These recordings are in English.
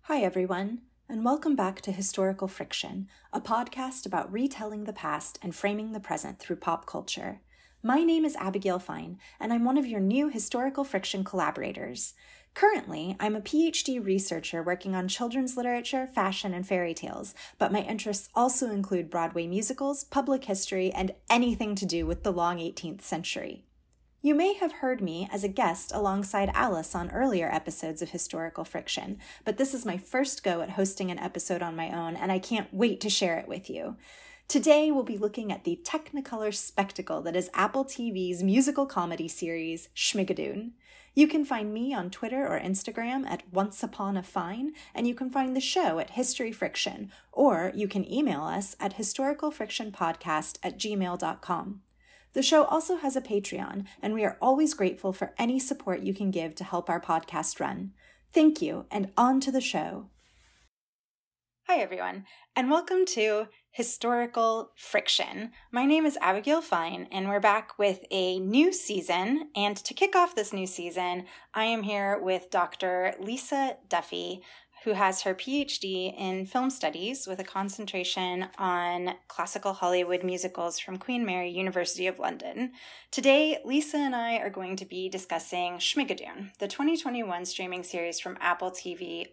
Hi, everyone, and welcome back to Historical Friction, a podcast about retelling the past and framing the present through pop culture. My name is Abigail Fine, and I'm one of your new Historical Friction collaborators. Currently, I'm a PhD researcher working on children's literature, fashion, and fairy tales, but my interests also include Broadway musicals, public history, and anything to do with the long 18th century. You may have heard me as a guest alongside Alice on earlier episodes of Historical Friction, but this is my first go at hosting an episode on my own, and I can't wait to share it with you. Today, we'll be looking at the Technicolor spectacle that is Apple TV's musical comedy series, Schmigadoon. You can find me on Twitter or Instagram at OnceUponAFine, and you can find the show at History Friction, or you can email us at historicalfrictionpodcast@gmail.com. The show also has a Patreon, and we are always grateful for any support you can give to help our podcast run. Thank you, and on to the show. Hi, everyone, and welcome to Historical Friction. My name is Abigail Fine, and we're back with a new season. And to kick off this new season, I am here with Dr. Lisa Duffy, who has her PhD in film studies with a concentration on classical Hollywood musicals from Queen Mary, University of London. Today, Lisa and I are going to be discussing Schmigadoon, the 2021 streaming series from Apple TV+.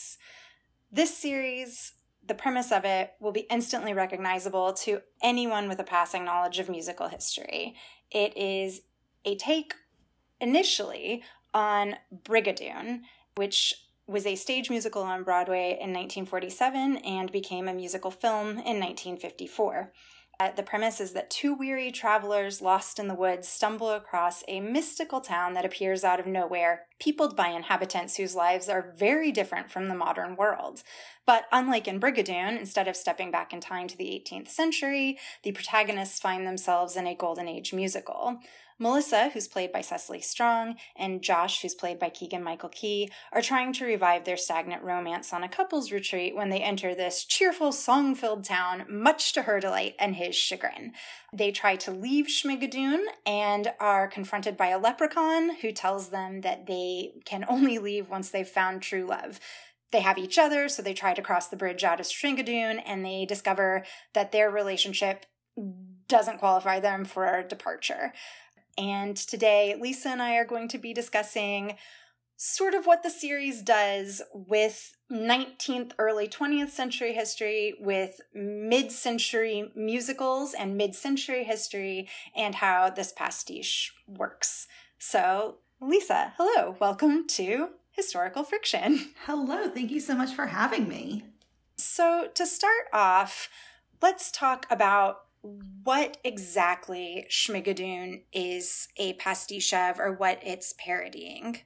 This series, the premise of it, will be instantly recognizable to anyone with a passing knowledge of musical history. It is a take, initially, on Brigadoon, which was a stage musical on Broadway in 1947 and became a musical film in 1954. The premise is that two weary travelers lost in the woods stumble across a mystical town that appears out of nowhere, peopled by inhabitants whose lives are very different from the modern world. But unlike in Brigadoon, instead of stepping back in time to the 18th century, the protagonists find themselves in a Golden Age musical. Melissa, who's played by Cecily Strong, and Josh, who's played by Keegan-Michael Key, are trying to revive their stagnant romance on a couple's retreat when they enter this cheerful, song-filled town, much to her delight and his chagrin. They try to leave Schmigadoon and are confronted by a leprechaun who tells them that they can only leave once they've found true love. They have each other, so they try to cross the bridge out of Schmigadoon, and they discover that their relationship doesn't qualify them for departure. And today, Lisa and I are going to be discussing sort of what the series does with 19th, early 20th century history, with mid-century musicals and mid-century history, and how this pastiche works. So, Lisa, hello. Welcome to Historical Friction. Hello. Thank you so much for having me. So, to start off, let's talk about what exactly Schmigadoon is a pastiche of, or what it's parodying.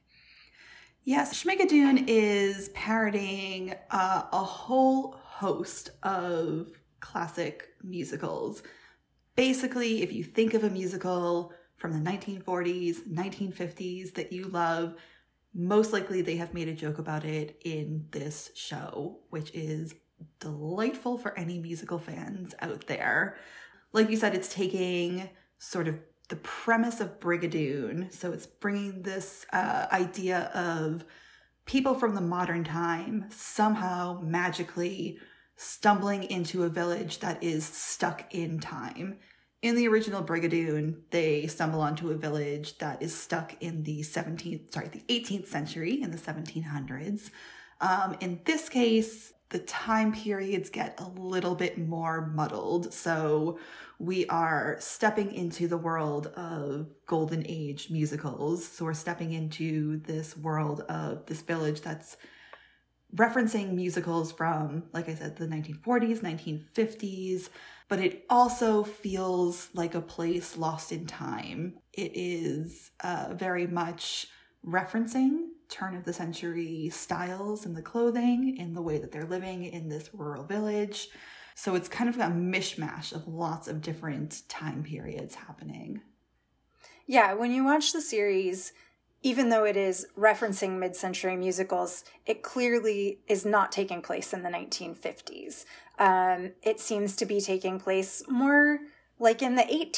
Yes, Schmigadoon is parodying a whole host of classic musicals. Basically, if you think of a musical from the 1940s, 1950s that you love, most likely they have made a joke about it in this show, which is delightful for any musical fans out there. Like you said, it's taking sort of the premise of Brigadoon. So it's bringing this idea of people from the modern time somehow magically stumbling into a village that is stuck in time. In the original Brigadoon, they stumble onto a village that is stuck in the 18th century, in the 1700s. In this case, the time periods get a little bit more muddled. So we are stepping into the world of Golden Age musicals. So we're stepping into this world of this village that's referencing musicals from, like I said, the 1940s, 1950s, but it also feels like a place lost in time. It is very much referencing turn of the century styles in the clothing, in the way that they're living in this rural village. So it's kind of a mishmash of lots of different time periods happening. Yeah, when you watch the series, even though it is referencing mid-century musicals, it clearly is not taking place in the 1950s. It seems to be taking place more like in the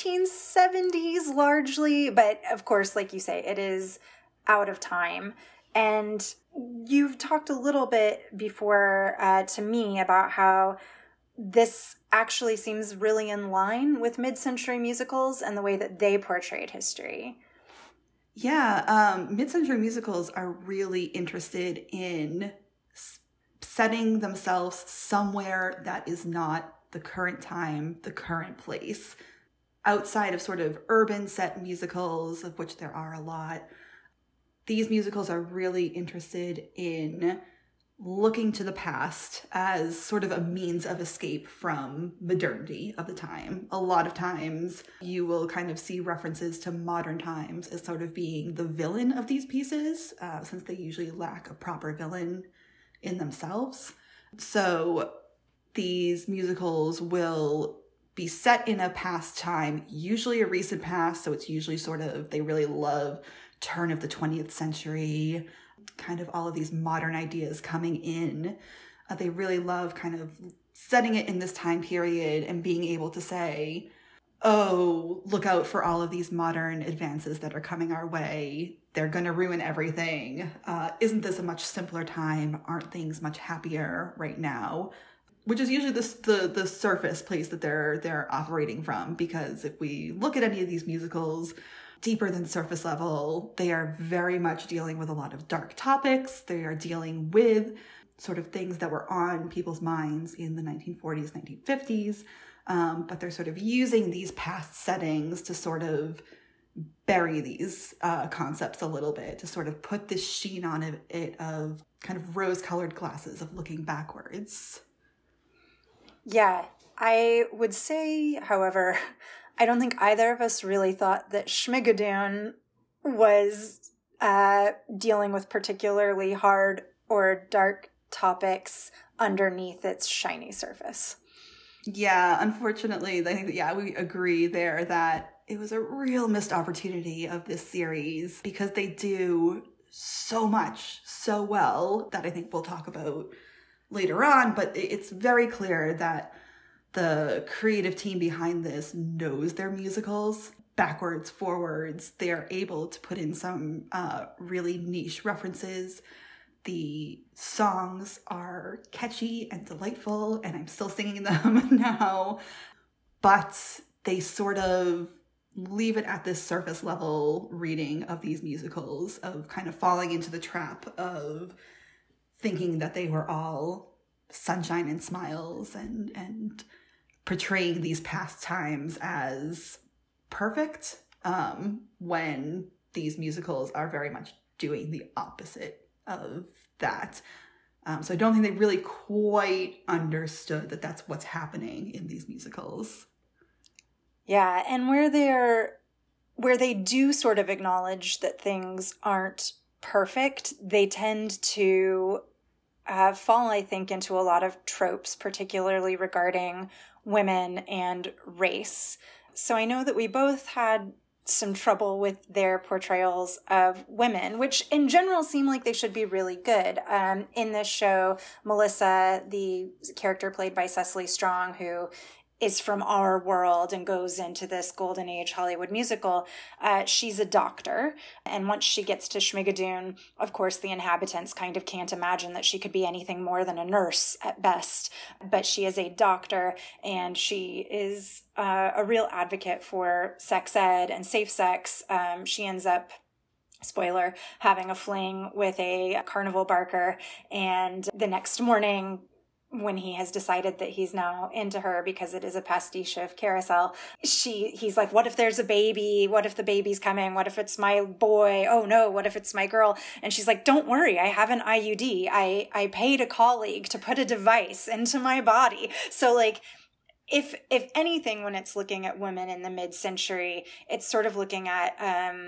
1870s largely, but of course, like you say, it is out of time. And You've talked a little bit before to me about how this actually seems really in line with mid-century musicals and the way that they portrayed history. Yeah, mid-century musicals are really interested in setting themselves somewhere that is not the current time, the current place. Outside of sort of urban set musicals, of which there are a lot, these musicals are really interested in looking to the past as sort of a means of escape from modernity of the time. A lot of times you will kind of see references to modern times as sort of being the villain of these pieces, since they usually lack a proper villain in themselves. So these musicals will be set in a past time, usually a recent past. So it's usually sort of, they really love turn of the 20th century, kind of all of these modern ideas coming in. They really love kind of setting it in this time period and being able to say, oh, look out for all of these modern advances that are coming our way. They're going to ruin everything. Isn't this a much simpler time? Aren't things much happier right now? Which is usually the surface place that they're operating from. Because if we look at any of these musicals, deeper than surface level, they are very much dealing with a lot of dark topics. They are dealing with sort of things that were on people's minds in the 1940s, 1950s. But they're sort of using these past settings to sort of bury these concepts a little bit, to sort of put this sheen on it of kind of rose-colored glasses of looking backwards. Yeah, I would say, however, I don't think either of us really thought that Schmigadoon was dealing with particularly hard or dark topics underneath its shiny surface. Yeah, unfortunately, I think that, we agree there that it was a real missed opportunity of this series because they do so much so well that I think we'll talk about later on, but it's very clear that the creative team behind this knows their musicals backwards, forwards. They are able to put in some really niche references. The songs are catchy and delightful, and I'm still singing them now. But they sort of leave it at this surface level reading of these musicals, of kind of falling into the trap of thinking that they were all sunshine and smiles and portraying these past times as perfect, when these musicals are very much doing the opposite of that. So I don't think they really quite understood that that's what's happening in these musicals. Yeah, and where they do sort of acknowledge that things aren't perfect, they tend to fall, I think, into a lot of tropes, particularly regarding women and race. So I know that we both had some trouble with their portrayals of women, which in general seem like they should be really good. In this show, Melissa, the character played by Cecily Strong, who is from our world and goes into this golden age Hollywood musical, she's a doctor. And once she gets to Schmigadoon, of course, the inhabitants kind of can't imagine that she could be anything more than a nurse at best. But she is a doctor, and she is a real advocate for sex ed and safe sex. She ends up, spoiler, having a fling with a carnival barker. And the next morning, when he has decided that he's now into her because it is a pastiche of Carousel, he's like, what if there's a baby? What if the baby's coming? What if it's my boy? Oh no, what if it's my girl? And she's like, don't worry, I have an IUD. I paid a colleague to put a device into my body. So like, if anything, when it's looking at women in the mid-century, it's sort of looking at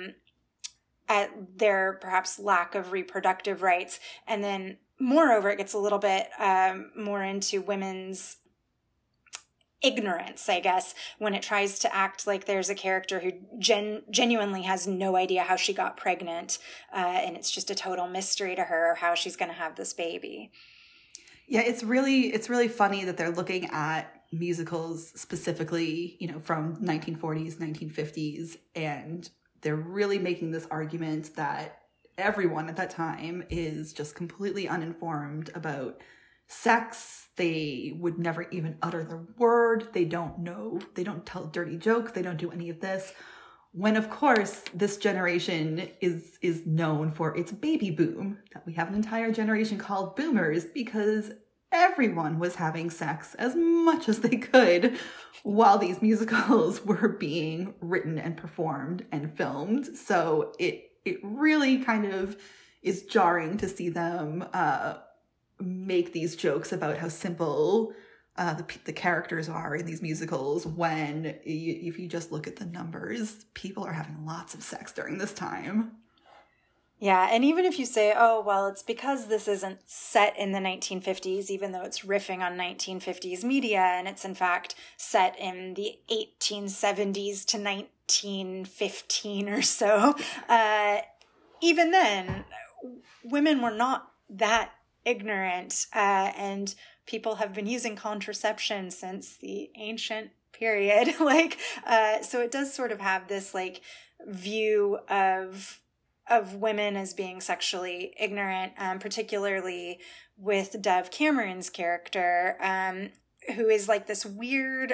their perhaps lack of reproductive rights. And then moreover, it gets a little bit more into women's ignorance, I guess, when it tries to act like there's a character who genuinely has no idea how she got pregnant, and it's just a total mystery to her how she's going to have this baby. Yeah, it's really funny that they're looking at musicals specifically, from 1940s, 1950s, and they're really making this argument that everyone at that time is just completely uninformed about sex. They would never even utter the word. They don't know. They don't tell dirty jokes. They don't do any of this. When, of course, this generation is known for its baby boom, that we have an entire generation called boomers because everyone was having sex as much as they could while these musicals were being written and performed and filmed. So it really kind of is jarring to see them make these jokes about how simple the characters are in these musicals when, if you just look at the numbers, people are having lots of sex during this time. Yeah, and even if you say, oh, well, it's because this isn't set in the 1950s, even though it's riffing on 1950s media, and it's in fact set in the 1870s to 1915 or so, even then, women were not that ignorant, and people have been using contraception since the ancient period. So it does sort of have this view of women as being sexually ignorant, particularly with Dove Cameron's character, who is this weird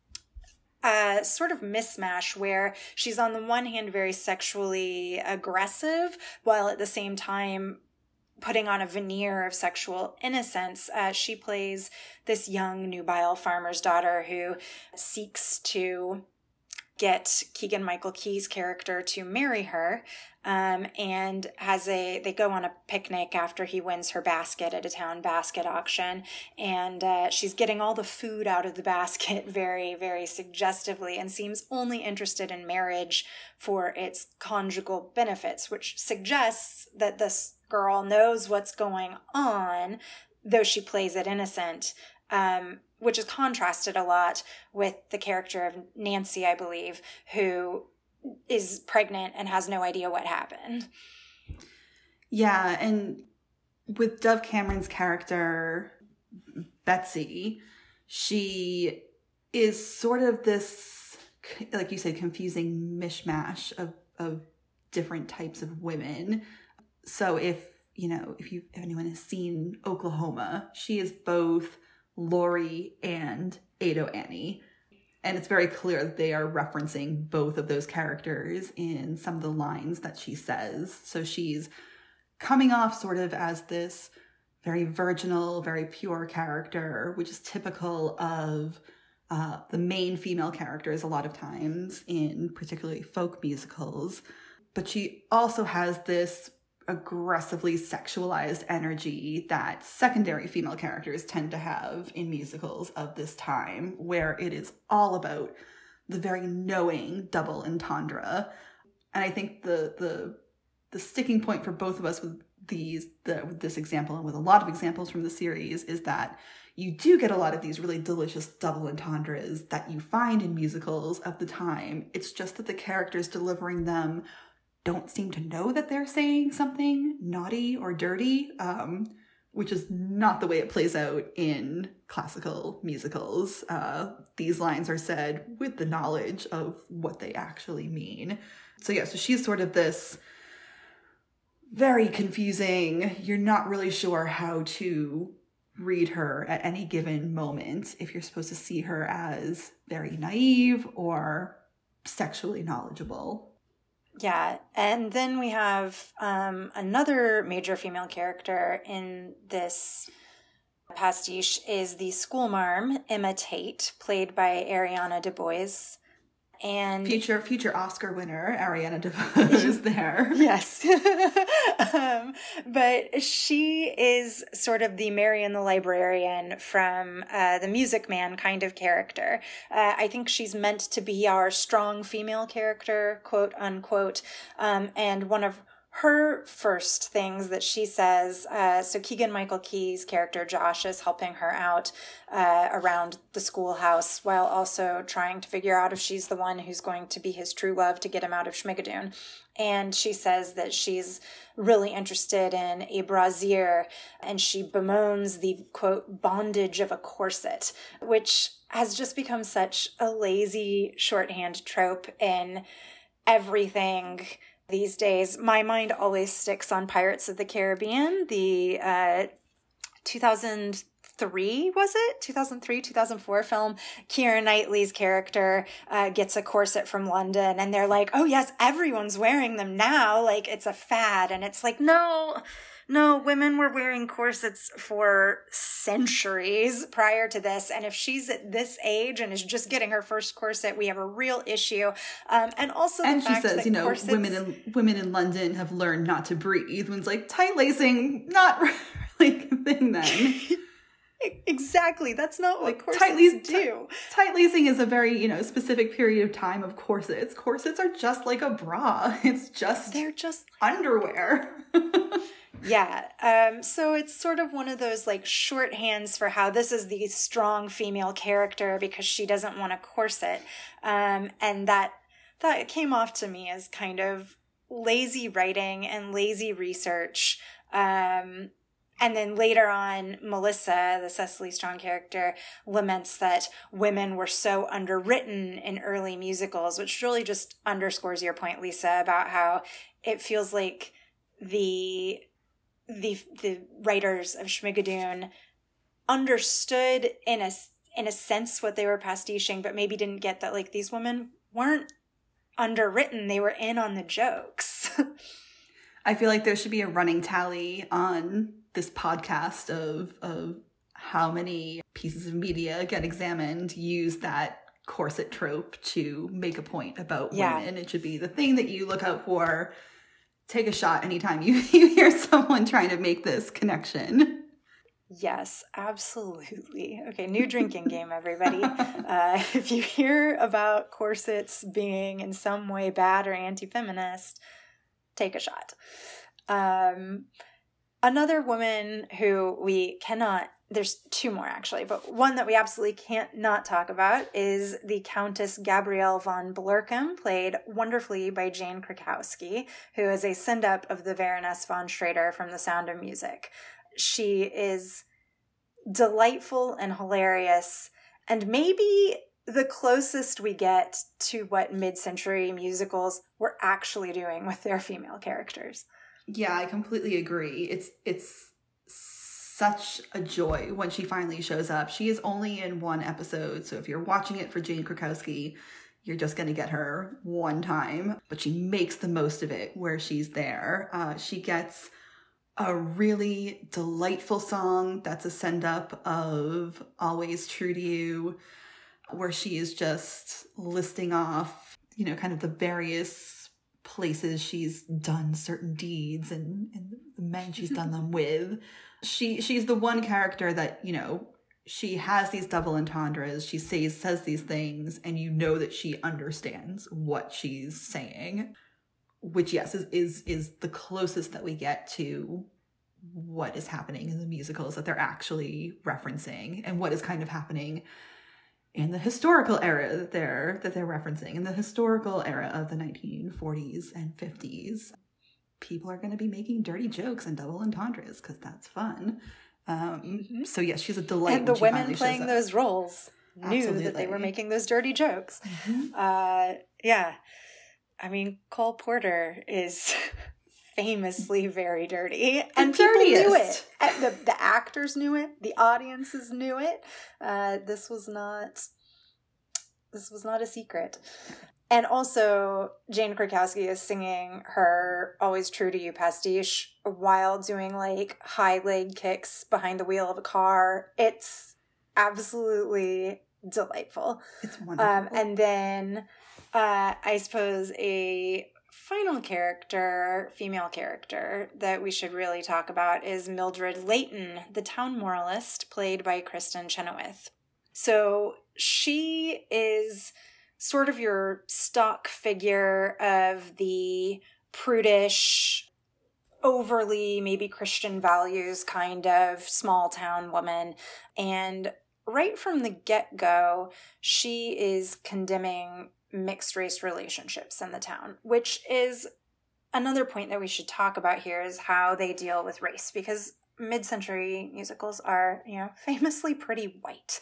sort of mismatch where she's on the one hand very sexually aggressive, while at the same time putting on a veneer of sexual innocence. She plays this young nubile farmer's daughter who seeks to get Keegan-Michael Key's character to marry her, and they go on a picnic after he wins her basket at a town basket auction, and she's getting all the food out of the basket very, very suggestively, and seems only interested in marriage for its conjugal benefits, which suggests that this girl knows what's going on, though she plays it innocent, which is contrasted a lot with the character of Nancy, I believe, who is pregnant and has no idea what happened. Yeah, and with Dove Cameron's character, Betsy, she is sort of this, like you said, confusing mishmash of different types of women. So if anyone has seen Oklahoma, she is both Laurie and Ado Annie. And it's very clear that they are referencing both of those characters in some of the lines that she says. So she's coming off sort of as this very virginal, very pure character, which is typical of the main female characters a lot of times in particularly folk musicals. But she also has this aggressively sexualized energy that secondary female characters tend to have in musicals of this time, where it is all about the very knowing double entendre. And I think the sticking point for both of us with this example and with a lot of examples from the series is that you do get a lot of these really delicious double entendres that you find in musicals of the time. It's just that the characters delivering them don't seem to know that they're saying something naughty or dirty, which is not the way it plays out in classical musicals. These lines are said with the knowledge of what they actually mean. So she's sort of this very confusing, you're not really sure how to read her at any given moment, if you're supposed to see her as very naive or sexually knowledgeable. Yeah, and then we have another major female character in this pastiche is the schoolmarm, Emma Tate, played by Ariana DeBose. And future Oscar winner Ariana DeBose is there. Yes. But she is sort of the Marian the librarian from the Music Man kind of character. I think she's meant to be our strong female character, quote unquote. And one of her first things that she says, so Keegan-Michael Key's character Josh is helping her out around the schoolhouse while also trying to figure out if she's the one who's going to be his true love to get him out of Schmigadoon. And she says that she's really interested in a brassiere, and she bemoans the, quote, bondage of a corset, which has just become such a lazy shorthand trope in everything these days. My mind always sticks on Pirates of the Caribbean, the 2003, was it? 2003, 2004 film. Keira Knightley's character gets a corset from London, and they're like, oh yes, everyone's wearing them now. Like, it's a fad. And it's like, no, women were wearing corsets for centuries prior to this. And if she's at this age and is just getting her first corset, we have a real issue. And also the fact she says, that corsets... women in London have learned not to breathe. When it's like, tight lacing, not really a thing then. Exactly. That's not what corsets do. Tight lacing is a very, specific period of time of corsets. Corsets are just like a bra. They're just underwear. Yeah. So it's sort of one of those like shorthands for how this is the strong female character because she doesn't want a corset. And that came off to me as kind of lazy writing and lazy research. And then later on, Melissa, the Cecily Strong character, laments that women were so underwritten in early musicals, which really just underscores your point, Lisa, about how it feels like the writers of Schmigadoon understood in a sense what they were pastiching, but maybe didn't get that like these women weren't underwritten, they were in on the jokes. I feel like there should be a running tally on this podcast of how many pieces of media get examined use that corset trope to make a point about women. It should be the thing that you look out for. Take a shot anytime you hear someone trying to make this connection. Yes, absolutely. Okay, new drinking game, everybody. If you hear about corsets being in some way bad or anti-feminist, take a shot. Another woman who we cannot, there's two more actually, but one that we absolutely can't not talk about is the Countess Gabrielle von Blurkham, played wonderfully by Jane Krakowski, who is a send-up of the Baroness von Schrader from The Sound of Music. She is delightful and hilarious, and maybe the closest we get to what mid-century musicals were actually doing with their female characters. Yeah, I completely agree. It's such a joy when she finally shows up. She is only in one episode, so if you're watching it for Jane Krakowski, you're just going to get her one time. But she makes the most of it where she's there. She gets a really delightful song that's a send-up of Always True to You, where she is just listing off, kind of the various places she's done certain deeds and the men she's done them with. She's the one character that, she has these double entendres. She says these things, and that she understands what she's saying, which, yes, is the closest that we get to what is happening in the musicals that they're actually referencing, and what is kind of happening in the historical era that they're referencing, in the historical era of the 1940s and 50s. People are going to be making dirty jokes and double entendres because that's fun. So yes, she's a delight. And the women playing those roles knew that they were making those dirty jokes. Yeah. I mean, Cole Porter is famously very dirty, and people knew it. The actors knew it. The audiences knew it. This was not a secret. And also, Jane Krakowski is singing her Always True to You pastiche while doing like high leg kicks behind the wheel of a car. It's absolutely delightful. It's wonderful. And then I suppose a final character, female character, that we should really talk about is Mildred Layton, the town moralist, played by Kristen Chenoweth. So she is sort of your stock figure of the prudish, overly maybe Christian values kind of small town woman. And right from the get-go, she is condemning mixed race relationships in the town, which is another point that we should talk about here, is how they deal with race, because mid-century musicals are, famously pretty white.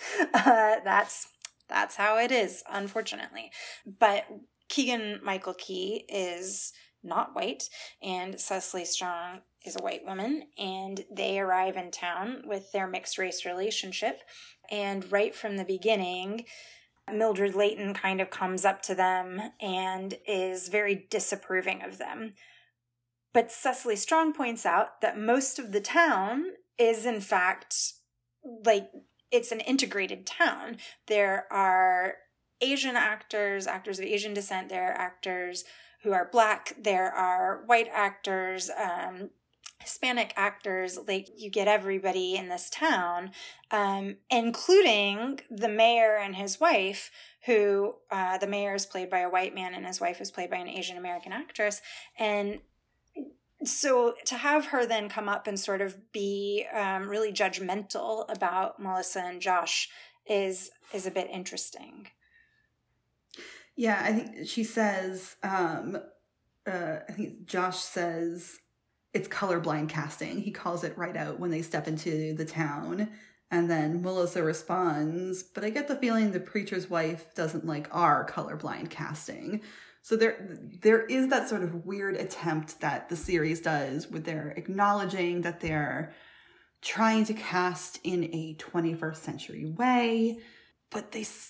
That's how it is, unfortunately. But Keegan-Michael Key is not white, and Cecily Strong is a white woman, and they arrive in town with their mixed race relationship. And right from the beginning, Mildred Layton kind of comes up to them and is very disapproving of them. But Cecily Strong points out that most of the town is, in fact, like, it's an integrated town. There are Asian actors of Asian descent. There are actors who are Black. There are white actors, Hispanic actors. Like, you get everybody in this town, including the mayor and his wife, who the mayor is played by a white man and his wife is played by an Asian American actress. And so to have her then come up and sort of be really judgmental about Melissa and Josh is a bit interesting. Yeah, I think she says, I think Josh says it's colorblind casting. He calls it right out when they step into the town. And then Melissa responds, but I get the feeling the preacher's wife doesn't like our colorblind casting. So there is that sort of weird attempt that the series does where they're acknowledging that they're trying to cast in a 21st century way, but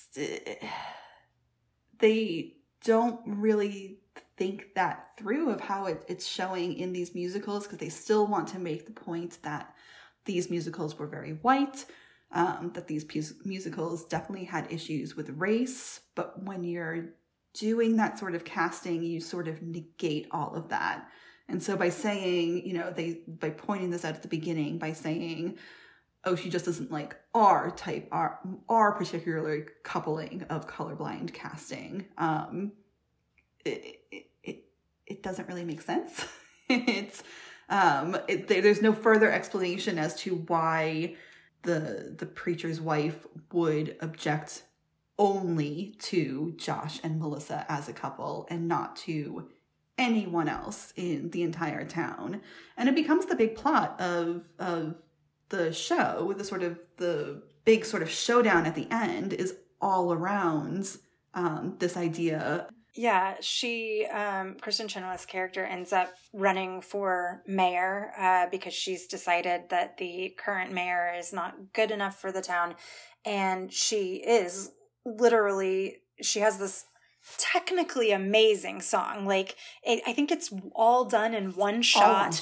they don't really think that through of how it's showing in these musicals, because they still want to make the point that these musicals were very white, that these musicals definitely had issues with race, but when you're doing that sort of casting, you sort of negate all of that. And so by saying, by pointing this out at the beginning, by saying, oh, she just doesn't like our particular coupling of colorblind casting, it doesn't really make sense. There's no further explanation as to why the preacher's wife would object only to Josh and Melissa as a couple and not to anyone else in the entire town. And it becomes the big plot of the show. The big sort of showdown at the end is all around this idea. Yeah, Kristen Chenoweth's character ends up running for mayor because she's decided that the current mayor is not good enough for the town. And she is she has this technically amazing song. Like, I think it's all done in one shot.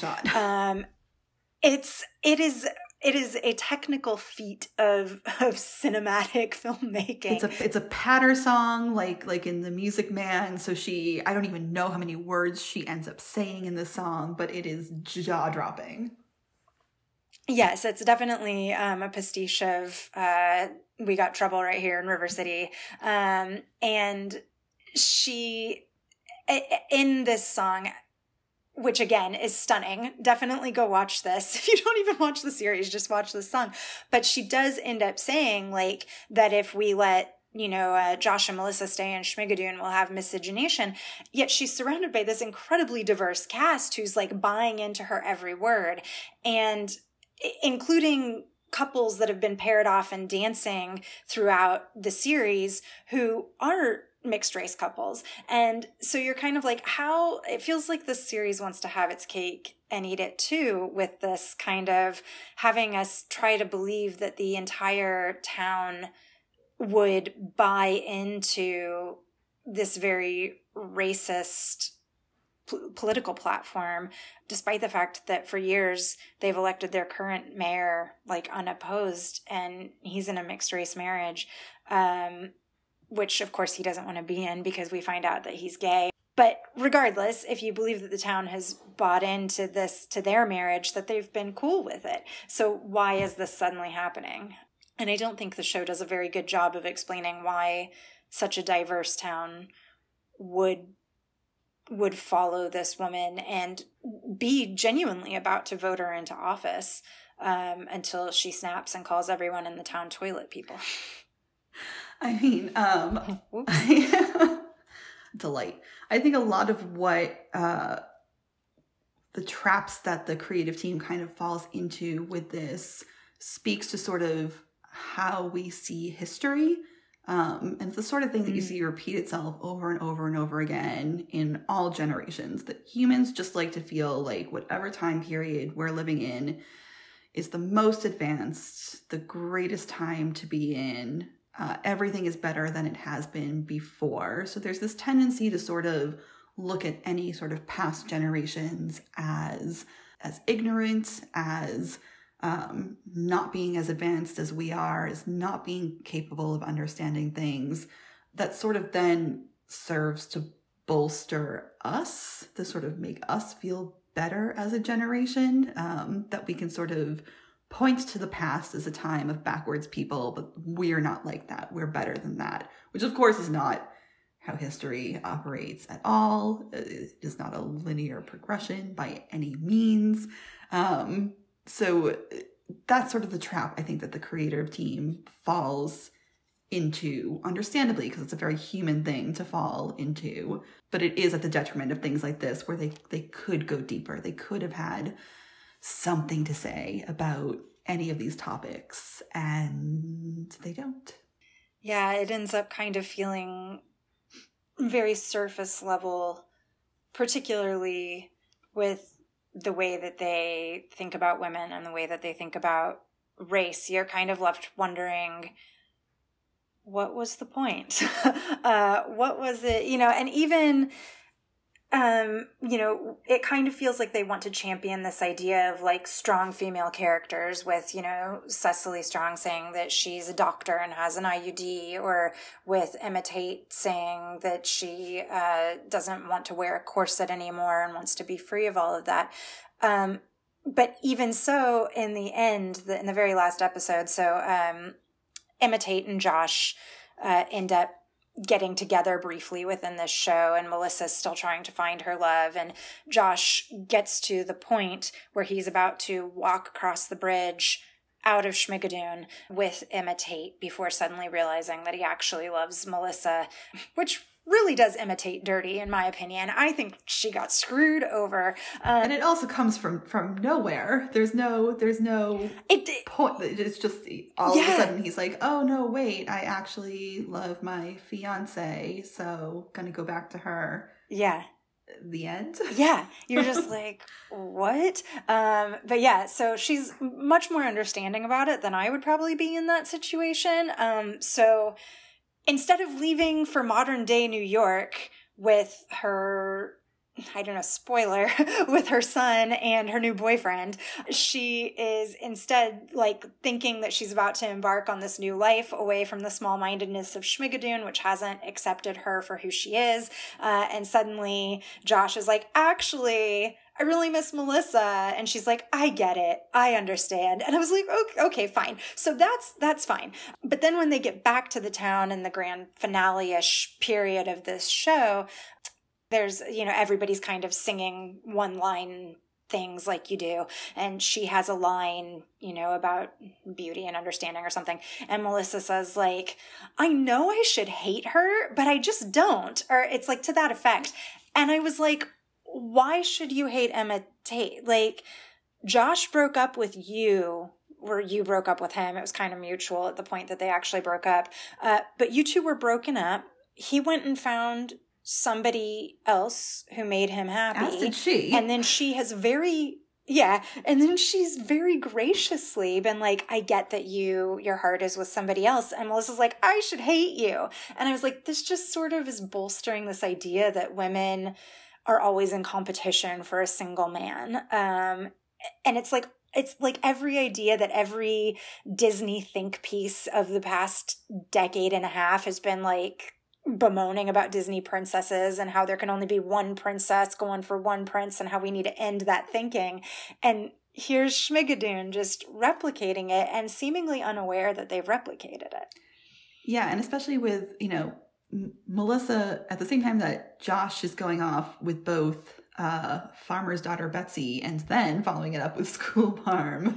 It is a technical feat of cinematic filmmaking. It's a patter song, like in The Music Man. So I don't even know how many words she ends up saying in the song, but it is jaw dropping. Yes, it's definitely a pastiche of We Got Trouble Right Here in River City. And she, in this song, which again is stunning, definitely go watch this. If you don't even watch the series, just watch this song. But she does end up saying, like, that if we let Josh and Melissa stay in Schmigadoon, we'll have miscegenation. Yet she's surrounded by this incredibly diverse cast who's like buying into her every word, and including couples that have been paired off and dancing throughout the series who are mixed race couples. And so you're kind of like, how it feels like this series wants to have its cake and eat it too, with this kind of having us try to believe that the entire town would buy into this very racist political platform, despite the fact that for years they've elected their current mayor like unopposed, and he's in a mixed race marriage, which of course he doesn't want to be in because we find out that he's gay. But regardless, if you believe that the town has bought into this, to their marriage, that they've been cool with it. So why is this suddenly happening? And I don't think the show does a very good job of explaining why such a diverse town would follow this woman and be genuinely about to vote her into office until she snaps and calls everyone in the town toilet people. I mean, delight. I think a lot of what the traps that the creative team kind of falls into with this speaks to sort of how we see history. And it's the sort of thing that you see repeat itself over and over and over again in all generations, that humans just like to feel like whatever time period we're living in is the most advanced, the greatest time to be in. Everything is better than it has been before. So there's this tendency to sort of look at any sort of past generations as ignorant, as not being as advanced as we are, as not being capable of understanding things. That sort of then serves to bolster us, to sort of make us feel better as a generation, that we can sort of point to the past as a time of backwards people, but we're not like that. We're better than that, which of course is not how history operates at all. It is not a linear progression by any means. So that's sort of the trap, I think, that the creative team falls into, understandably, because it's a very human thing to fall into. But it is at the detriment of things like this, where they could go deeper. They could have had something to say about any of these topics, and they don't. Yeah, it ends up kind of feeling very surface level, particularly with the way that they think about women and the way that they think about race. You're kind of left wondering, what was the point? What was it? And even, it kind of feels like they want to champion this idea of like strong female characters with, Cecily Strong saying that she's a doctor and has an IUD, or with Emma Tate saying that she doesn't want to wear a corset anymore and wants to be free of all of that. But even so, in the end, in the very last episode, so Emma Tate and Josh end up getting together briefly within this show, and Melissa's still trying to find her love, and Josh gets to the point where he's about to walk across the bridge out of Schmigadoon with Emma Tate before suddenly realizing that he actually loves Melissa, which really does Emma Tate dirty, in my opinion. I think she got screwed over. And it also comes from nowhere. There's no point. It's just all of a sudden he's like, oh no, wait, I actually love my fiance, so gonna go back to her. Yeah. The end. Yeah. You're just like, what? But yeah, so she's much more understanding about it than I would probably be in that situation. So instead of leaving for modern day New York with her, I don't know, spoiler, with her son and her new boyfriend, she is instead like thinking that she's about to embark on this new life away from the small-mindedness of Schmigadoon, which hasn't accepted her for who she is. And suddenly Josh is like, actually, I really miss Melissa. And she's like, I get it. I understand. And I was like, okay, fine. So that's fine. But then when they get back to the town in the grand finale-ish period of this show, there's, everybody's kind of singing one-line things like you do. And she has a line, about beauty and understanding or something. And Melissa says, like, I know I should hate her, but I just don't. Or it's like to that effect. And I was like, why should you hate Emma Tate? Like, Josh broke up with you, or you broke up with him. It was kind of mutual at the point that they actually broke up. But you two were broken up. He went and found somebody else who made him happy. As did she. And then she has and then she's very graciously been like, I get that your heart is with somebody else. And Melissa's like, I should hate you. And I was like, this just sort of is bolstering this idea that women are always in competition for a single man. And it's like every idea that every Disney think piece of the past decade and a half has been like bemoaning about Disney princesses and how there can only be one princess going for one prince and how we need to end that thinking. And here's Schmigadoon just replicating it and seemingly unaware that they've replicated it. Yeah, and especially with, Melissa, at the same time that Josh is going off with both Farmer's Daughter Betsy and then following it up with School Marm,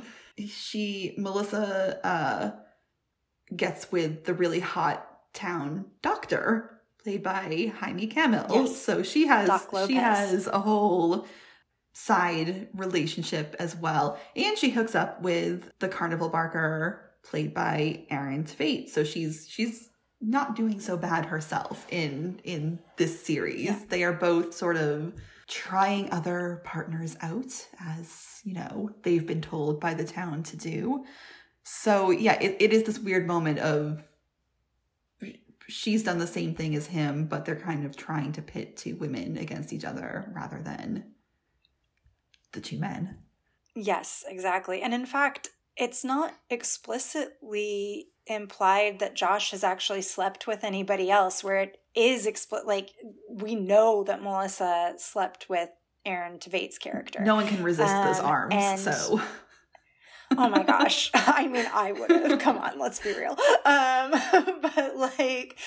Melissa gets with the really hot town doctor played by Jaime Camil. Yes. So she has a whole side relationship as well. And she hooks up with the carnival barker played by Aaron Tveit. So she's not doing so bad herself in this series. Yeah. They are both sort of trying other partners out, as, you know, they've been told by the town to do. So yeah, it is this weird moment of she's done the same thing as him, but they're kind of trying to pit two women against each other rather than the two men. Yes, exactly. And in fact, it's not explicitly implied that Josh has actually slept with anybody else, where it is like, we know that Melissa slept with Aaron Tveit's character. No one can resist those arms, so... Oh my gosh. I mean, I would have. Come on, let's be real. But like,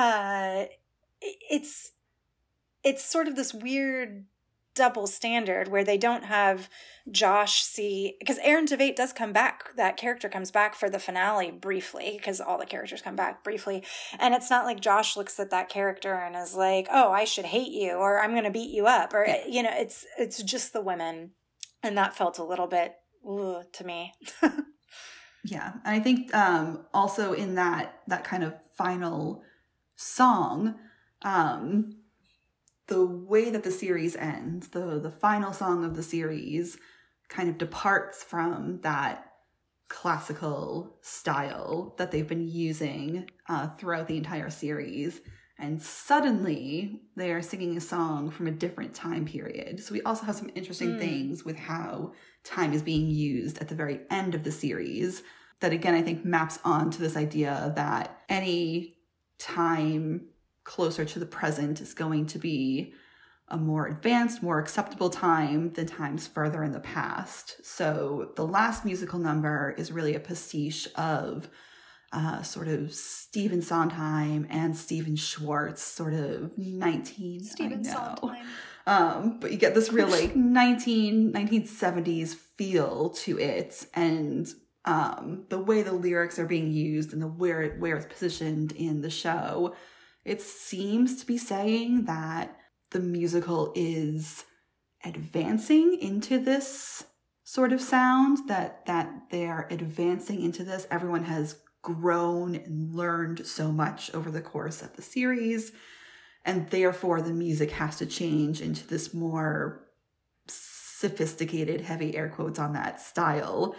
it's sort of this weird double standard where they don't have Josh see, because Aaron Tveit does come back. That character comes back for the finale briefly, because all the characters come back briefly. And it's not like Josh looks at that character and is like, oh, I should hate you, or I'm going to beat you up, or, you know, it's just the women. And that felt a little bit to me. Yeah. And I think also in that kind of final song, the way that the series ends, the final song of the series kind of departs from that classical style that they've been using throughout the entire series. And suddenly they are singing a song from a different time period. So we also have some interesting things with how time is being used at the very end of the series that, again, I think maps onto this idea that any time closer to the present is going to be a more advanced, more acceptable time than times further in the past. So the last musical number is really a pastiche of sort of Stephen Sondheim and Stephen Schwartz, sort of 19... Stephen Sondheim. But you get this real like 1970s feel to it, and the way the lyrics are being used and the where it's positioned in the show, it seems to be saying that the musical is advancing into this sort of sound, that they're advancing into this. Everyone has grown and learned so much over the course of the series, and therefore the music has to change into this more sophisticated, heavy air quotes on that style,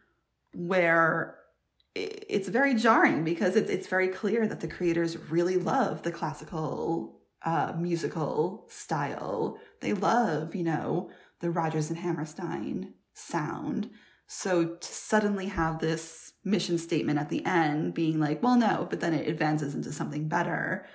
where it's very jarring because it's very clear that the creators really love the classical musical style. They love, you know, the Rodgers and Hammerstein sound. So to suddenly have this mission statement at the end being like, well, no, but then it advances into something better,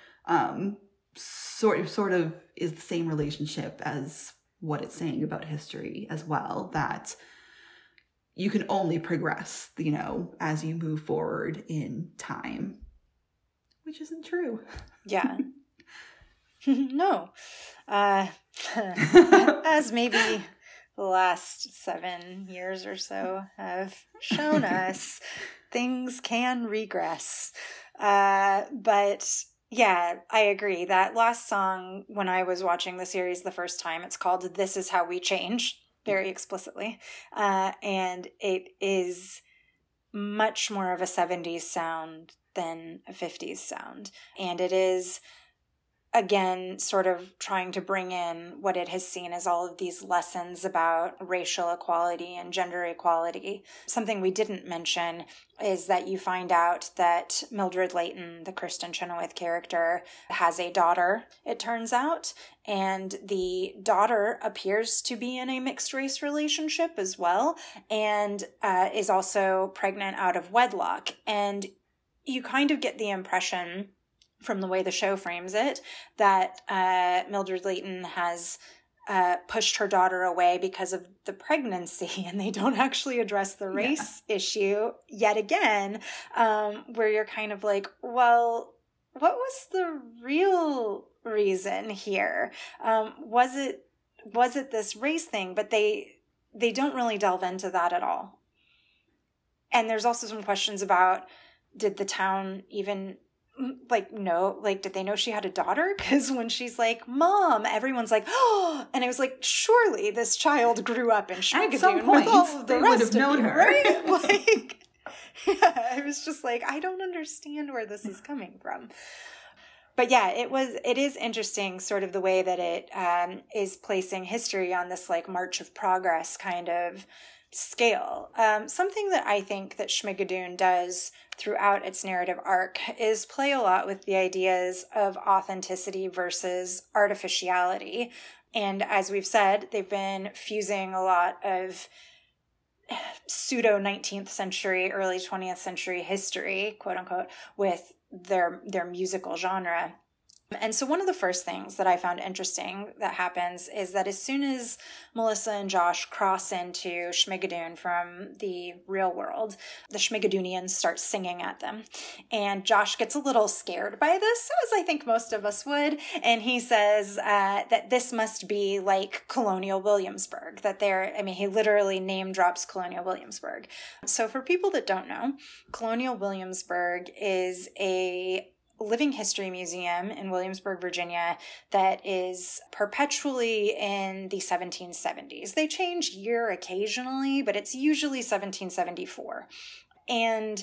sort of is the same relationship as what it's saying about history as well, that you can only progress, you know, as you move forward in time, which isn't true. Yeah. No. As maybe the last 7 years or so have shown us, things can regress. But yeah, I agree. That last song, when I was watching the series the first time, it's called This Is How We Change, very explicitly. And it is much more of a 70s sound than a 50s sound. And it is, again, sort of trying to bring in what it has seen as all of these lessons about racial equality and gender equality. Something we didn't mention is that you find out that Mildred Layton, the Kristen Chenoweth character, has a daughter, it turns out, and the daughter appears to be in a mixed race relationship as well, and is also pregnant out of wedlock. And you kind of get the impression, from the way the show frames it, that Mildred Layton has pushed her daughter away because of the pregnancy, and they don't actually address the race issue yet again, where you're kind of like, well, what was the real reason here? Was it this race thing? But they don't really delve into that at all. And there's also some questions about, did the town even did they know she had a daughter? Because when she's like, Mom, everyone's like, oh, and I was like, surely this child grew up in Schmigadoon with all of the rest of you, right? Like, I was just like, I don't understand where this is coming from. But yeah, it is interesting sort of the way that it is placing history on this like march of progress kind of scale. Something that I think that Schmigadoon does throughout its narrative arc is play a lot with the ideas of authenticity versus artificiality. And as we've said, they've been fusing a lot of pseudo 19th century, early 20th century history, quote unquote, with their musical genre. And so one of the first things that I found interesting that happens is that as soon as Melissa and Josh cross into Schmigadoon from the real world, the Schmigadoonians start singing at them. And Josh gets a little scared by this, as I think most of us would. And he says that this must be like Colonial Williamsburg, that he literally name drops Colonial Williamsburg. So for people that don't know, Colonial Williamsburg is a living history museum in Williamsburg, Virginia, that is perpetually in the 1770s. They change year occasionally, but it's usually 1774. And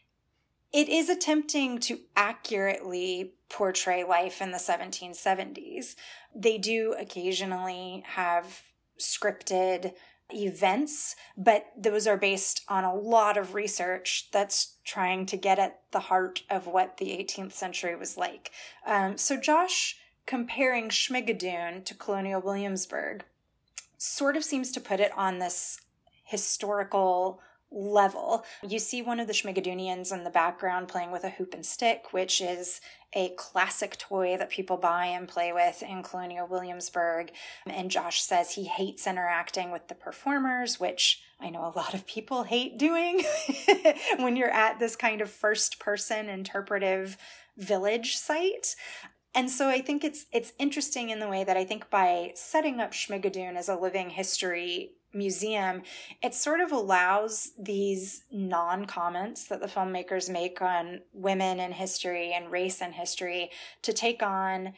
it is attempting to accurately portray life in the 1770s. They do occasionally have scripted events, but those are based on a lot of research that's trying to get at the heart of what the 18th century was like. So Josh comparing Schmigadoon to Colonial Williamsburg sort of seems to put it on this historical level. You see one of the Schmigadoonians in the background playing with a hoop and stick, which is a classic toy that people buy and play with in Colonial Williamsburg. And Josh says he hates interacting with the performers, which I know a lot of people hate doing when you're at this kind of first-person interpretive village site. And so I think it's interesting in the way that I think by setting up Schmigadoon as a living history museum, it sort of allows these non-comments that the filmmakers make on women in history and race in history to take on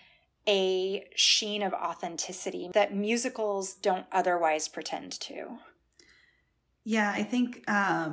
a sheen of authenticity that musicals don't otherwise pretend to. Yeah, I think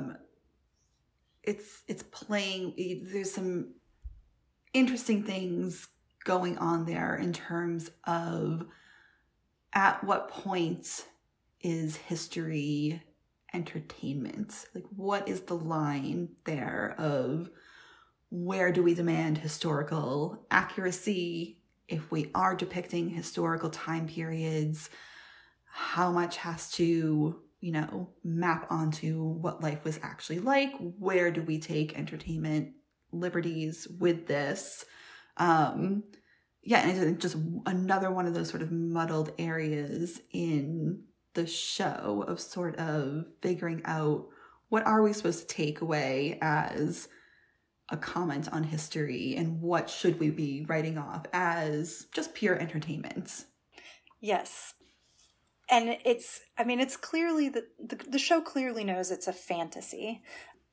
it's playing, there's some interesting things going on there in terms of at what point is history entertainment? Like, what is the line there of where do we demand historical accuracy? If we are depicting historical time periods, how much has to, map onto what life was actually like? Where do we take entertainment liberties with this? And it's just another one of those sort of muddled areas in the show of sort of figuring out what are we supposed to take away as a comment on history and what should we be writing off as just pure entertainment. Yes. And it's clearly the show clearly knows it's a fantasy.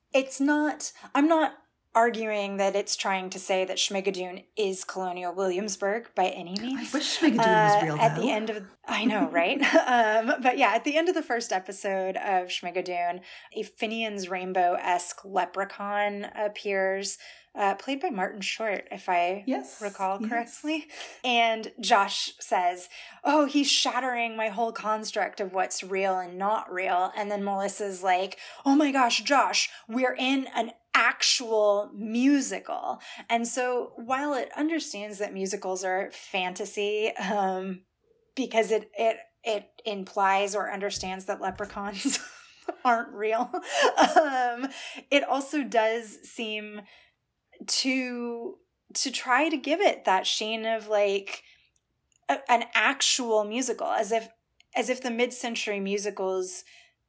I'm not arguing that it's trying to say that Schmigadoon is Colonial Williamsburg by any means. I wish Schmigadoon was real, though. At the end of, I know, right? But yeah, at the end of the first episode of Schmigadoon, a Finian's Rainbow-esque leprechaun appears, played by Martin Short, if I recall correctly. Yes. And Josh says, oh, he's shattering my whole construct of what's real and not real. And then Melissa's like, oh my gosh, Josh, we're in an actual musical. And so while it understands that musicals are fantasy, because it implies or understands that leprechauns aren't real, it also does seem to try to give it that sheen of like an actual musical, as if the mid-century musicals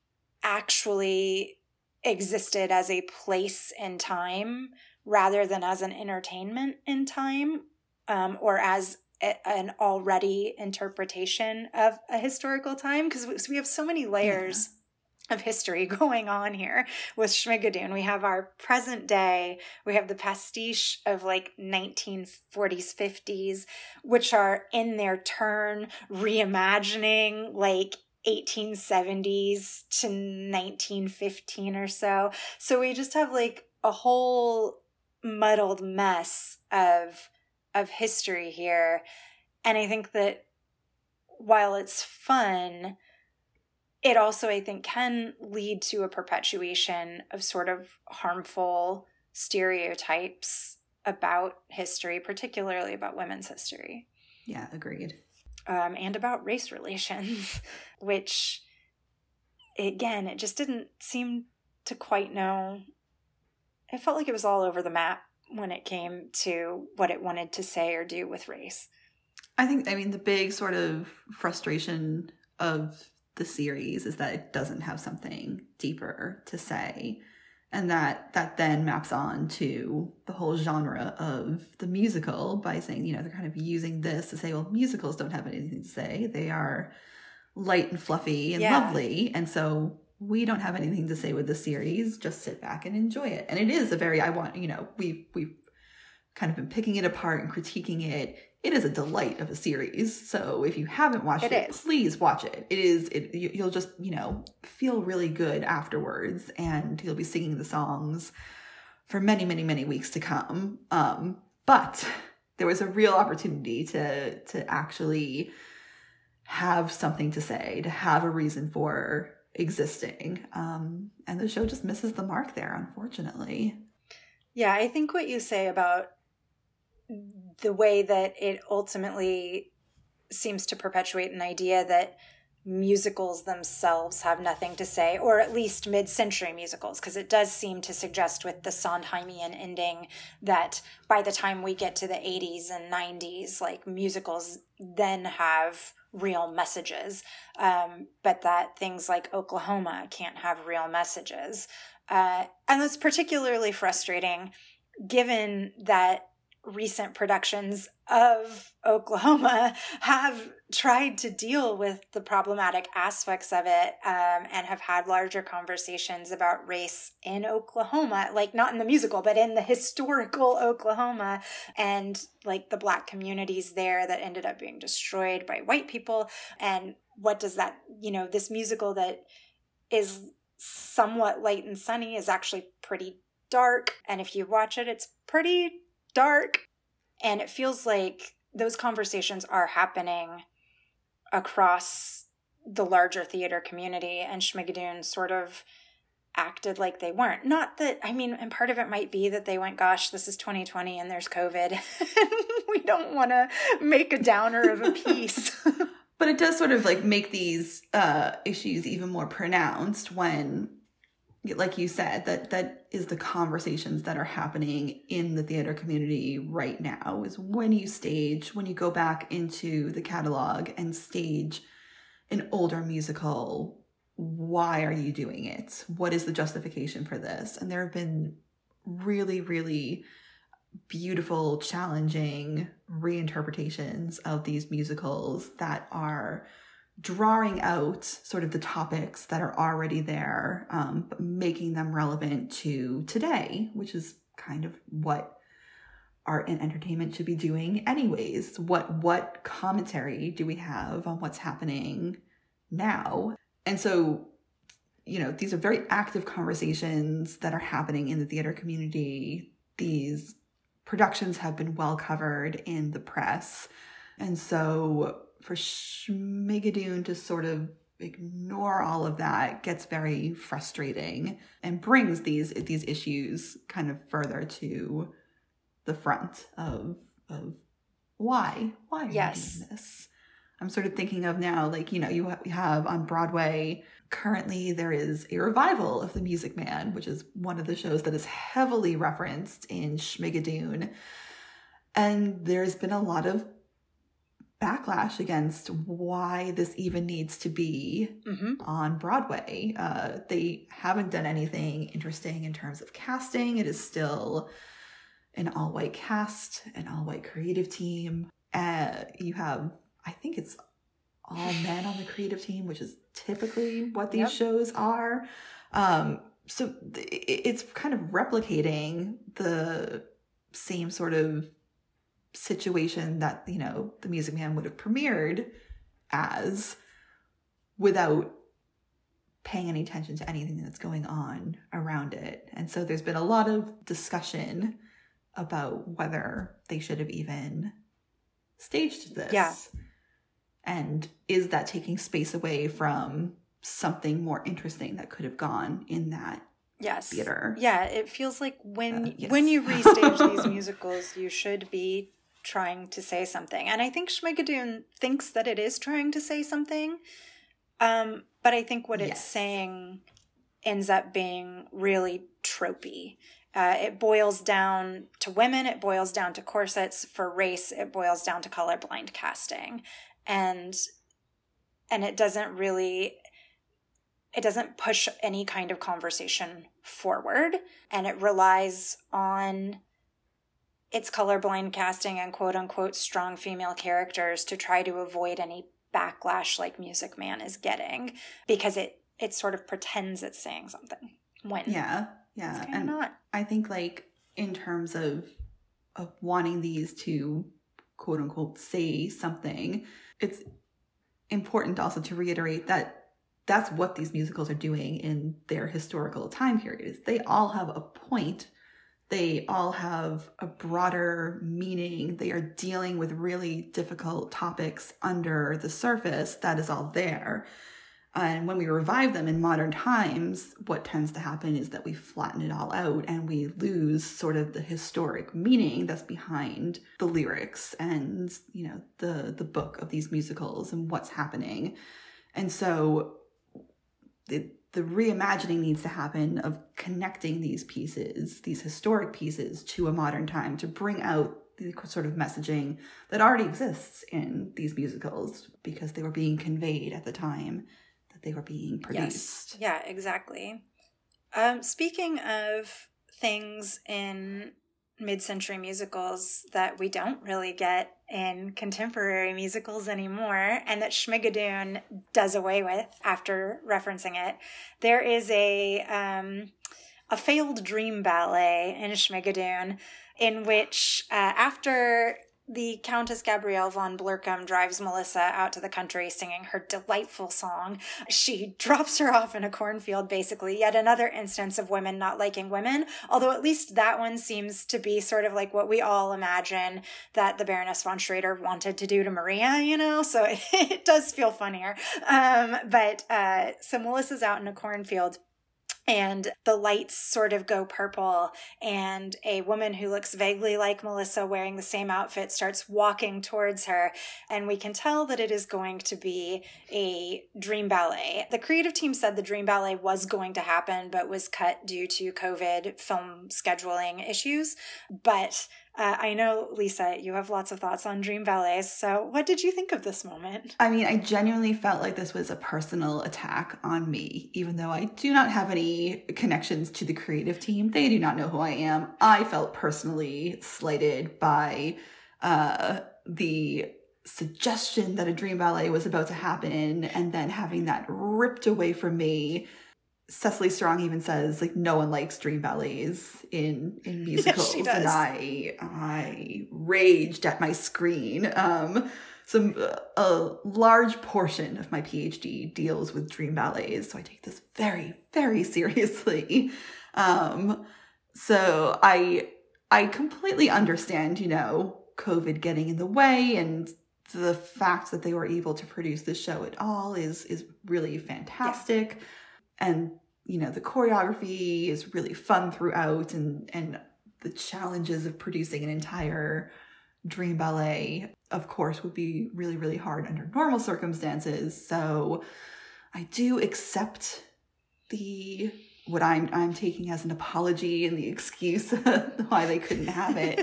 actually existed as a place in time rather than as an entertainment in time, or as an already interpretation of a historical time, because we have so many layers of history going on here with Schmigadoon. We have our present day, we have the pastiche of like 1940s, 50s, which are in their turn reimagining like 1870s to 1915 or so. So we just have like a whole muddled mess of history here. And I think that while it's fun, it also, I think, can lead to a perpetuation of sort of harmful stereotypes about history, particularly about women's history. Yeah, agreed. And about race relations, which, again, it just didn't seem to quite know. It felt like it was all over the map when it came to what it wanted to say or do with race. I mean, the big sort of frustration of the series is that it doesn't have something deeper to say. And that then maps on to the whole genre of the musical by saying, you know, they're kind of using this to say, well, musicals don't have anything to say. They are light and fluffy and lovely. And so we don't have anything to say with the series. Just sit back and enjoy it. And it is a very, we've kind of been picking it apart and critiquing it. It is a delight of a series. So if you haven't watched it, please watch it. You'll just, feel really good afterwards, and you'll be singing the songs for many, many, many weeks to come. But there was a real opportunity to actually have something to say, to have a reason for existing. And the show just misses the mark there, unfortunately. Yeah, I think what you say about the way that it ultimately seems to perpetuate an idea that musicals themselves have nothing to say, or at least mid-century musicals, because it does seem to suggest with the Sondheimian ending that by the time we get to the 80s and 90s, like, musicals then have real messages, but that things like Oklahoma can't have real messages. And that's particularly frustrating given that recent productions of Oklahoma have tried to deal with the problematic aspects of it, and have had larger conversations about race in Oklahoma, like not in the musical, but in the historical Oklahoma, and like the Black communities there that ended up being destroyed by white people. And what does that, this musical that is somewhat light and sunny is actually pretty dark. And if you watch it, it's pretty dark. And it feels like those conversations are happening across the larger theater community, and Schmigadoon sort of acted like they weren't. Not that, and part of it might be that they went, gosh, this is 2020 and there's COVID. We don't want to make a downer of a piece. But it does sort of like make these issues even more pronounced when, like you said, that is the conversations that are happening in the theater community right now, is when you go back into the catalog and stage an older musical, why are you doing it? What is the justification for this? And there have been really, really beautiful, challenging reinterpretations of these musicals that are drawing out sort of the topics that are already there, but making them relevant to today, which is kind of what art and entertainment should be doing anyways. What commentary do we have on what's happening now? And so, these are very active conversations that are happening in the theater community. These productions have been well covered in the press. And so for Schmigadoon to sort of ignore all of that gets very frustrating and brings these issues kind of further to the front of why are you doing this? I'm sort of thinking of now, like, you have on Broadway, currently there is a revival of The Music Man, which is one of the shows that is heavily referenced in Schmigadoon. And there's been a lot of backlash against why this even needs to be on Broadway. They haven't done anything interesting in terms of casting. It is still an all-white cast, an all-white creative team. You have, I think it's all men on the creative team, which is typically what these shows are. So it's kind of replicating the same sort of situation that, The Music Man would have premiered as, without paying any attention to anything that's going on around it. And so there's been a lot of discussion about whether they should have even staged this. Yeah. And is that taking space away from something more interesting that could have gone in that theater? Yeah, it feels like when you restage these musicals, you should be trying to say something. And I think Schmigadoon thinks that it is trying to say something. But I think what it's saying ends up being really tropey. It boils down to women, it boils down to corsets. For race, it boils down to colorblind casting. And it doesn't push any kind of conversation forward. And it relies on its colorblind casting and quote unquote strong female characters to try to avoid any backlash like Music Man is getting, because it sort of pretends it's saying something when it's kind of not. I think like in terms of wanting these to quote unquote say something, it's important also to reiterate that that's what these musicals are doing in their historical time periods. They all have a point. They all have a broader meaning. They are dealing with really difficult topics under the surface. That is all there. And when we revive them in modern times, what tends to happen is that we flatten it all out and we lose sort of the historic meaning that's behind the lyrics and, you know, the book of these musicals and what's happening. And so the reimagining needs to happen of connecting these pieces, these historic pieces, to a modern time to bring out the sort of messaging that already exists in these musicals because they were being conveyed at the time that they were being produced. Yes. Yeah, exactly. Speaking of things in mid-century musicals that we don't really get in contemporary musicals anymore, and that Schmigadoon does away with after referencing it, there is a failed dream ballet in Schmigadoon in which after the Countess Gabrielle von Blurkum drives Melissa out to the country singing her delightful song, she drops her off in a cornfield, basically. Yet another instance of women not liking women, although at least that one seems to be sort of like what we all imagine that the Baroness von Schrader wanted to do to Maria, you know? So it does feel funnier. So Melissa's out in a cornfield, and the lights sort of go purple, and a woman who looks vaguely like Melissa wearing the same outfit starts walking towards her, and we can tell that it is going to be a dream ballet. The creative team said the dream ballet was going to happen, but was cut due to COVID film scheduling issues. But I know, Lisa, you have lots of thoughts on dream ballets, so what did you think of this moment? I mean, I genuinely felt like this was a personal attack on me, even though I do not have any connections to the creative team. They do not know who I am. I felt personally slighted by the suggestion that a dream ballet was about to happen and then having that ripped away from me. Cecily Strong even says, like, no one likes dream ballets in musicals. Yes, she does. And I raged at my screen. A large portion of my PhD deals with dream ballets, so I take this very, very seriously. So I completely understand, you know, COVID getting in the way, and the fact that they were able to produce this show at all is really fantastic. Yeah. And, you know, the choreography is really fun throughout, and the challenges of producing an entire dream ballet, of course, would be really, really hard under normal circumstances. So I do accept what I'm taking as an apology and the excuse why they couldn't have it.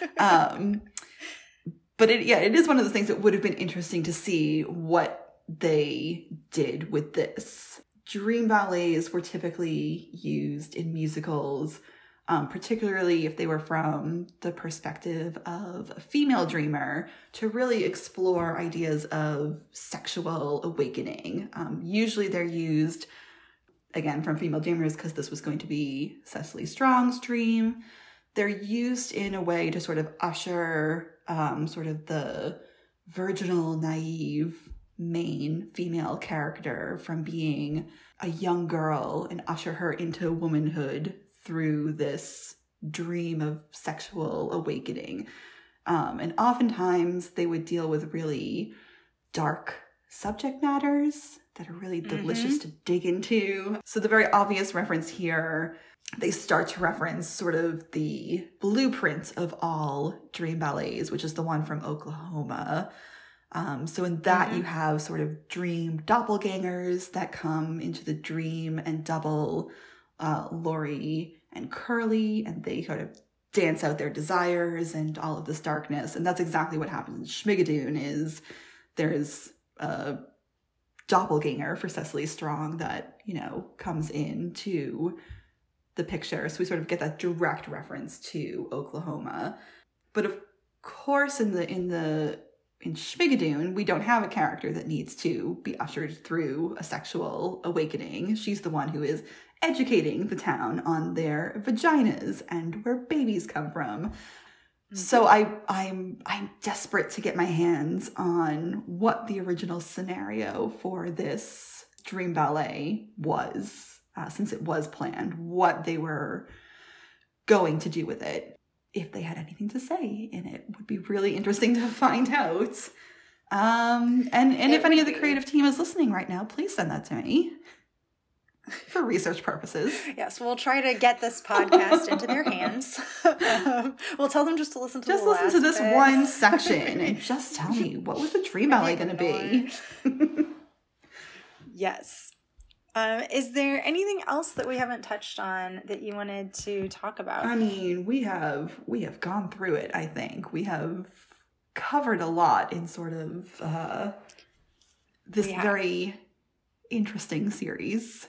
But it is one of those things that would have been interesting to see what they did with this. Dream ballets were typically used in musicals, particularly if they were from the perspective of a female dreamer, to really explore ideas of sexual awakening. Usually they're used, again, from female dreamers, because this was going to be Cecily Strong's dream. They're used in a way to sort of usher sort of the virginal, naive main female character from being a young girl and usher her into womanhood through this dream of sexual awakening. And oftentimes they would deal with really dark subject matters that are really delicious to dig into. So the very obvious reference here, they start to reference sort of the blueprint of all dream ballets, which is the one from Oklahoma. So in that you have sort of dream doppelgangers that come into the dream and double Laurie and Curly, and they sort of dance out their desires and all of this darkness. And that's exactly what happens in Schmigadoon. Is there's a doppelganger for Cecily Strong that, you know, comes into the picture. So we sort of get that direct reference to Oklahoma. But of course in Schmigadoon, we don't have a character that needs to be ushered through a sexual awakening. She's the one who is educating the town on their vaginas and where babies come from. So I'm desperate to get my hands on what the original scenario for this dream ballet was, since it was planned, what they were going to do with it. If they had anything to say in it, would be really interesting to find out. And if any of the creative team is listening right now, please send that to me for research purposes. Yes, we'll try to get this podcast into their hands. We'll tell them just to listen to this one section and just tell me, what was the dream ballet going to be? Yes. Is there anything else that we haven't touched on that you wanted to talk about? I mean, we have gone through it, I think. We have covered a lot in sort of this very interesting series.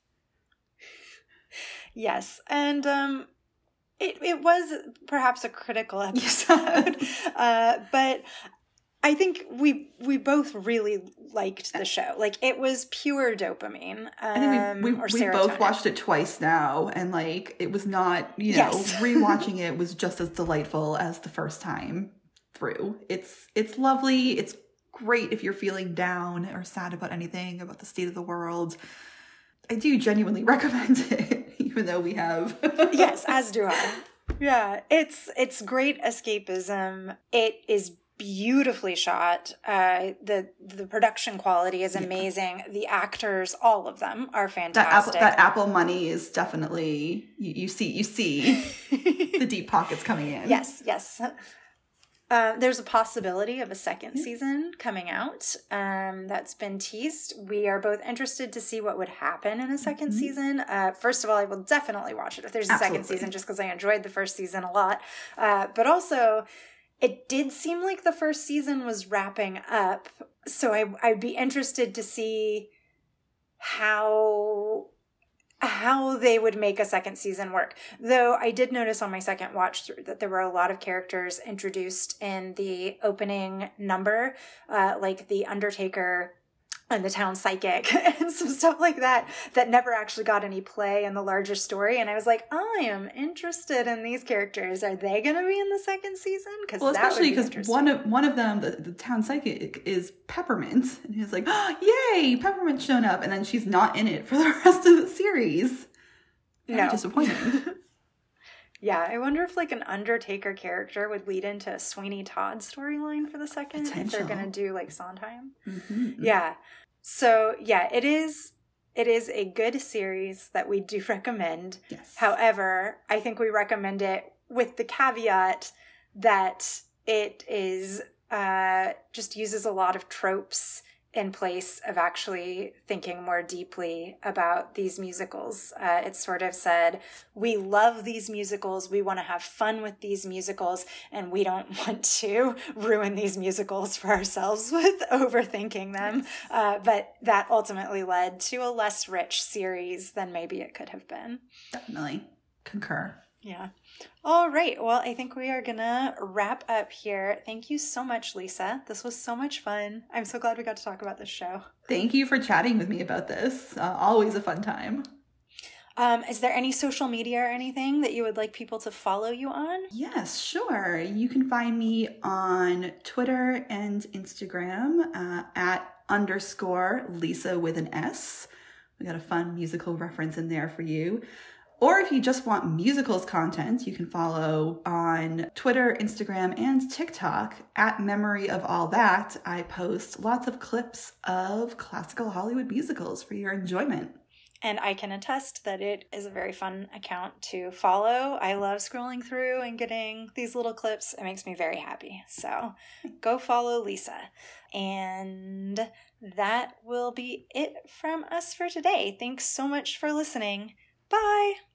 Yes, and it was perhaps a critical episode, but I think we both really liked the show. Like, it was pure dopamine. I think we both watched it twice now, and like, it was not, you know, rewatching it was just as delightful as the first time through. It's lovely. It's great if you're feeling down or sad about anything, about the state of the world. I do genuinely recommend it, even though we have. Yes, as do I. Yeah, it's great escapism. It is beautifully shot. The production quality is amazing. The actors, all of them, are fantastic. That Apple money is definitely, you see the deep pockets coming in. Yes. There's a possibility of a second season coming out that's been teased. We are both interested to see what would happen in a second season. First of all, I will definitely watch it if there's a second season, just because I enjoyed the first season a lot. But also, it did seem like the first season was wrapping up. So I'd be interested to see how they would make a second season work. Though I did notice on my second watch through that there were a lot of characters introduced in the opening number, like the Undertaker and the town psychic and some stuff like that never actually got any play in the larger story. And I was like, I am interested in these characters. Are they going to be in the second season? Well, especially because one of them, the town psychic, is Peppermint, and he's like, oh, yay, Peppermint's shown up, and then she's not in it for the rest of the series. Very disappointing. Yeah, I wonder if like an Undertaker character would lead into a Sweeney Todd storyline for the second, if they're going to do like Sondheim. Yeah. So yeah, it is a good series that we do recommend. Yes. However, I think we recommend it with the caveat that it is just uses a lot of tropes in place of actually thinking more deeply about these musicals. It's sort of said, we love these musicals, we want to have fun with these musicals, and we don't want to ruin these musicals for ourselves with overthinking them. But that ultimately led to a less rich series than maybe it could have been. Definitely. Concur. Yeah. All right. Well, I think we are going to wrap up here. Thank you so much, Lisa. This was so much fun. I'm so glad we got to talk about this show. Thank you for chatting with me about this. Always a fun time. Is there any social media or anything that you would like people to follow you on? Yes, sure. You can find me on Twitter and Instagram at @_Lisa with an S. We got a fun musical reference in there for you. Or if you just want musicals content, you can follow on Twitter, Instagram, and TikTok @MemoryOfAllThat. I post lots of clips of classical Hollywood musicals for your enjoyment. And I can attest that it is a very fun account to follow. I love scrolling through and getting these little clips. It makes me very happy. So go follow Lisa. And that will be it from us for today. Thanks so much for listening. Bye!